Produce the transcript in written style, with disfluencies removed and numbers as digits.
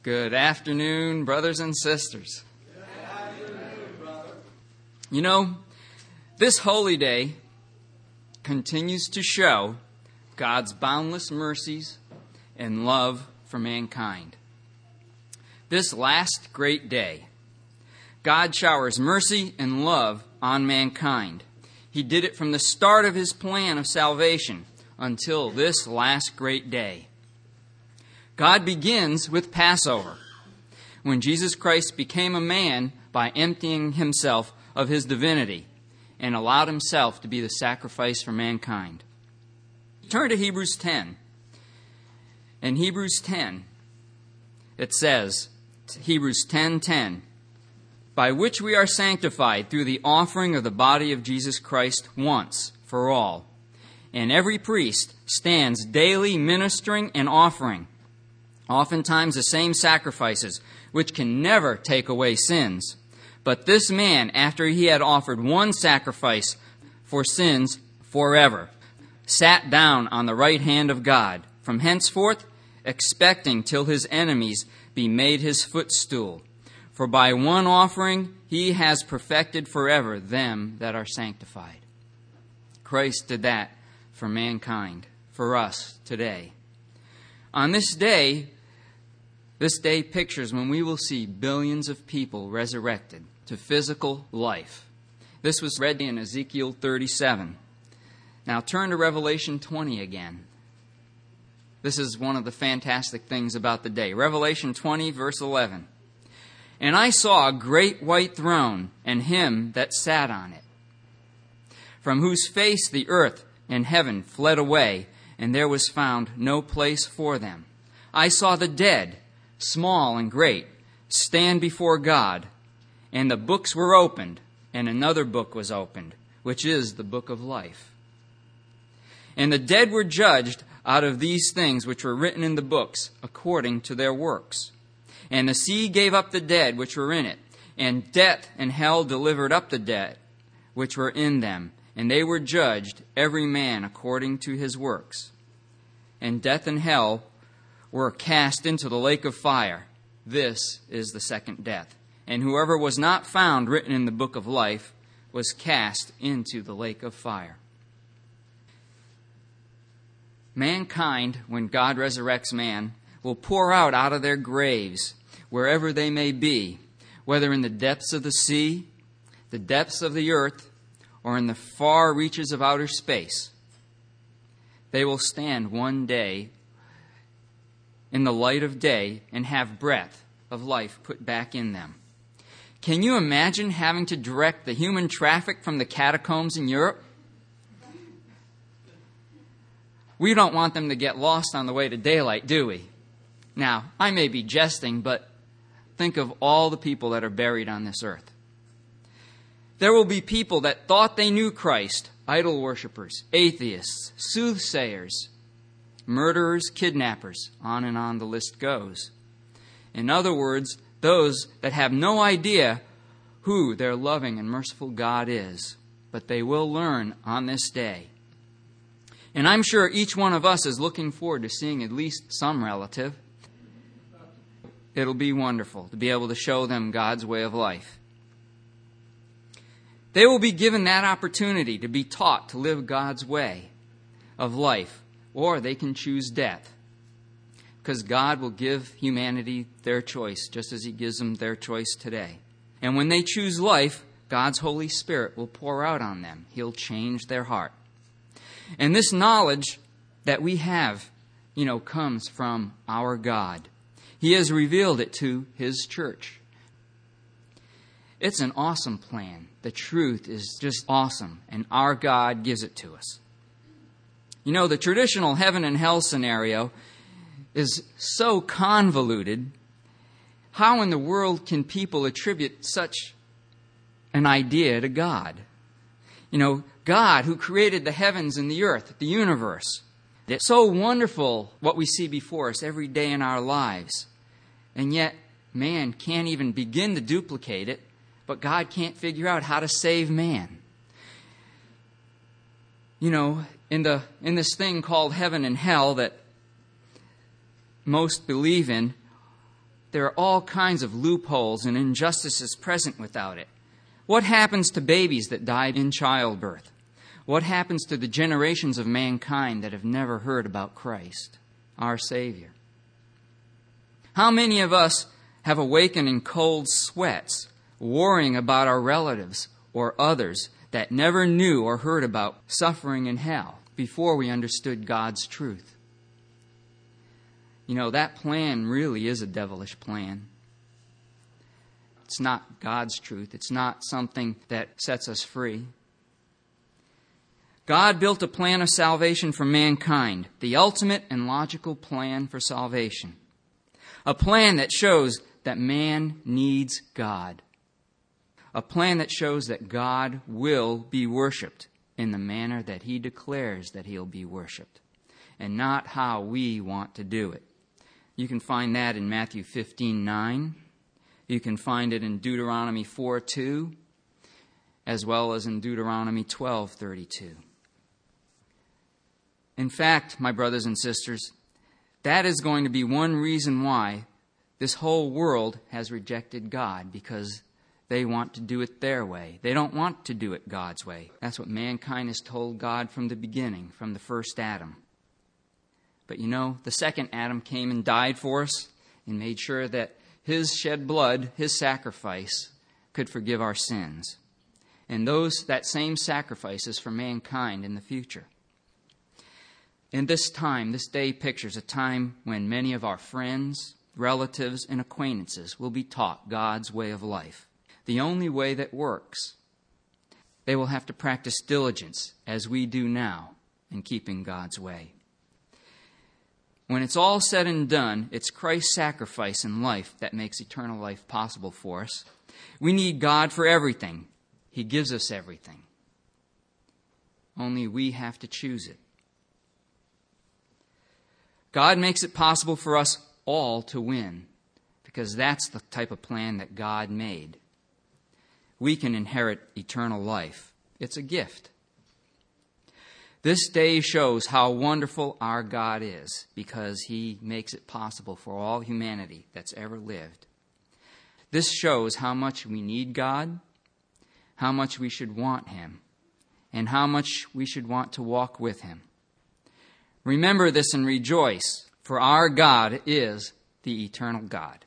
Good afternoon, brothers and sisters. Good afternoon, brother. You know, this holy day continues to show God's boundless mercies and love for mankind. This last great day, God showers mercy and love on mankind. He did it from the start of His plan of salvation until this last great day. God begins with Passover, when Jesus Christ became a man by emptying Himself of His divinity and allowed Himself to be the sacrifice for mankind. Turn to Hebrews 10. In Hebrews 10, it says, Hebrews 10:10, by which we are sanctified through the offering of the body of Jesus Christ once for all. And every priest stands daily ministering and offering, oftentimes the same sacrifices, which can never take away sins. But this man, after he had offered one sacrifice for sins forever, sat down on the right hand of God, from henceforth expecting till his enemies be made his footstool. For by one offering he has perfected forever them that are sanctified. Christ did that for mankind, for us today. On this day pictures when we will see billions of people resurrected to physical life. This was read in Ezekiel 37. Now turn to Revelation 20 again. This is one of the fantastic things about the day. Revelation 20, verse 11. And I saw a great white throne, and Him that sat on it, from whose face the earth and heaven fled away, and there was found no place for them. I saw the dead, small and great, stand before God, and the books were opened, and another book was opened, which is the book of life. And the dead were judged out of these things which were written in the books, according to their works. And the sea gave up the dead which were in it, and death and hell delivered up the dead which were in them, and they were judged, every man according to his works. And death and hell were cast into the lake of fire. This is the second death. And whoever was not found written in the book of life was cast into the lake of fire. Mankind, when God resurrects man, will pour out of their graves, wherever they may be, whether in the depths of the sea, the depths of the earth, or in the far reaches of outer space. They will stand one day in the light of day and have breath of life put back in them. Can you imagine having to direct the human traffic from the catacombs in Europe? We don't want them to get lost on the way to daylight, do we? Now, I may be jesting, but think of all the people that are buried on this earth. There will be people that thought they knew Christ, idol worshippers, atheists, soothsayers, murderers, kidnappers, on the list goes. In other words, those that have no idea who their loving and merciful God is, but they will learn on this day. And I'm sure each one of us is looking forward to seeing at least some relative. It'll be wonderful to be able to show them God's way of life. They will be given that opportunity to be taught to live God's way of life, or they can choose death, because God will give humanity their choice, just as He gives them their choice today. And when they choose life, God's Holy Spirit will pour out on them. He'll change their heart. And this knowledge that we have, comes from our God. He has revealed it to His church. It's an awesome plan. The truth is just awesome, and our God gives it to us. The traditional heaven and hell scenario is so convoluted. How in the world can people attribute such an idea to God? God who created the heavens and the earth, the universe. It's so wonderful what we see before us every day in our lives. And yet, man can't even begin to duplicate it, but God can't figure out how to save man. In this thing called heaven and hell that most believe in, There are all kinds of loopholes and injustices present without it. What happens to babies that died in childbirth? What happens to the generations of mankind that have never heard about Christ, our Savior? How many of us have awakened in cold sweats, worrying about our relatives or others that never knew or heard about suffering in hell before we understood God's truth? You know, that plan really is a devilish plan. It's not God's truth. It's not something that sets us free. God built a plan of salvation for mankind, the ultimate and logical plan for salvation. A plan that shows that man needs God. A plan that shows that God will be worshipped in the manner that He declares that He'll be worshipped, and not how we want to do it. You can find that in Matthew 15:9. You can find it in Deuteronomy 4:2, as well as in Deuteronomy 12:32. In fact, my brothers and sisters, that is going to be one reason why this whole world has rejected God, because they want to do it their way. They don't want to do it God's way. That's what mankind has told God from the beginning, from the first Adam. But you know, the second Adam came and died for us and made sure that his shed blood, his sacrifice, could forgive our sins. And that same sacrifice is for mankind in the future. In this time, this day pictures a time when many of our friends, relatives, and acquaintances will be taught God's way of life, the only way that works. They will have to practice diligence, as we do now, in keeping God's way. When it's all said and done, it's Christ's sacrifice and life that makes eternal life possible for us. We need God for everything. He gives us everything. Only we have to choose it. God makes it possible for us all to win, because that's the type of plan that God made. We can inherit eternal life. It's a gift. This day shows how wonderful our God is, because He makes it possible for all humanity that's ever lived. This shows how much we need God, how much we should want Him, and how much we should want to walk with Him. Remember this and rejoice, for our God is the eternal God.